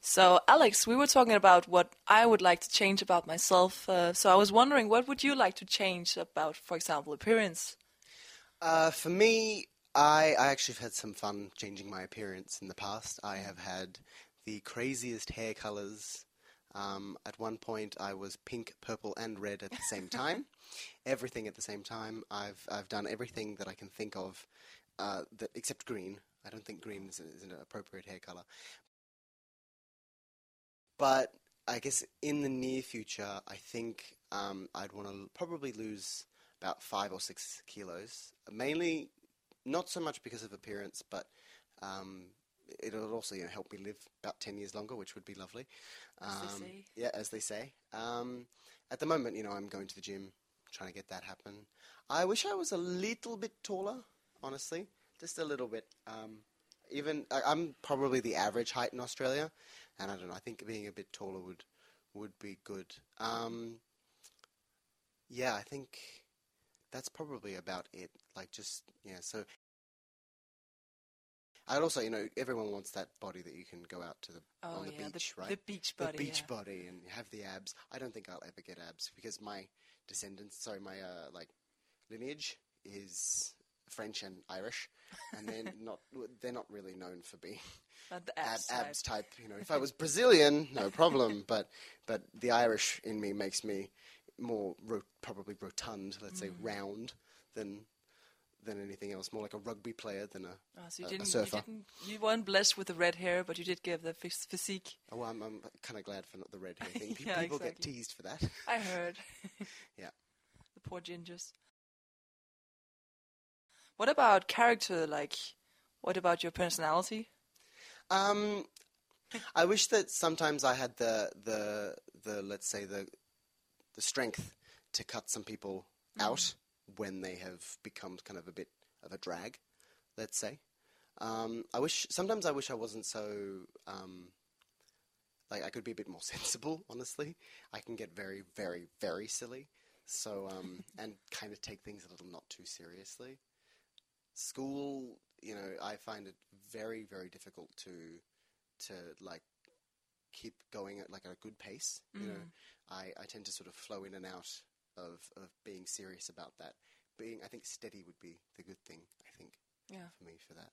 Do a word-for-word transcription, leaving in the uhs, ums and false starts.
So, Alex, we were talking about what I would like to change about myself. Uh, so, I was wondering, what would you like to change about, for example, appearance? Uh, for me, I, I actually have had some fun changing my appearance in the past. I have had the craziest hair colors. Um, at one point, I was pink, purple, and red at the same time. Everything at the same time. I've I've done everything that I can think of, uh, that except green. I don't think green is, is an appropriate hair color. But I guess in the near future, I think um, I'd want to probably lose about five or six kilos. Mainly, not so much because of appearance, but um, it'll also you know, help me live about ten years longer, which would be lovely. As they Um, say. yeah, as they say. Um, at the moment, you know, I'm going to the gym, trying to get that happen. I wish I was a little bit taller, honestly, just a little bit. Um, even I, I'm probably the average height in Australia, and I don't know. I think being a bit taller would would be good. Um, yeah, I think that's probably about it. Like just yeah. So I'd also, you know, everyone wants that body that you can go out to the Oh, on the yeah, the, beach, right? the beach The body, beach yeah. body and have the abs. I don't think I'll ever get abs because my descendants, sorry, my uh, like lineage is French and Irish, and they're not they're not really known for being Not the ab- abs type. abs type. You know, if I was Brazilian, no problem, but but the Irish in me makes me more ro- probably rotund, let's say round, than than anything else. More like a rugby player than a, Oh, so you a, a didn't, you surfer. didn't, you weren't blessed with the red hair, but you did give the phys- physique. Oh, well, I'm, I'm kind of glad for not the red hair thing. Pe- Yeah, People get exactly. teased for that. I heard. Yeah. The poor gingers. What about character? Like, what about your personality? Um, I wish that sometimes I had the the the let's say the the strength to cut some people out when they have become kind of a bit of a drag, let's say. Um, I wish sometimes I wish I wasn't so um, like I could be a bit more sensible. Honestly, I can get very very very silly. So um, and kind of take things a little not too seriously. School, you know, I find it very very difficult to to like keep going at like a good pace. You know, I, I tend to sort of flow in and out of, of being serious about that. Being, I think, steady would be the good thing. I think Yeah. for me for that.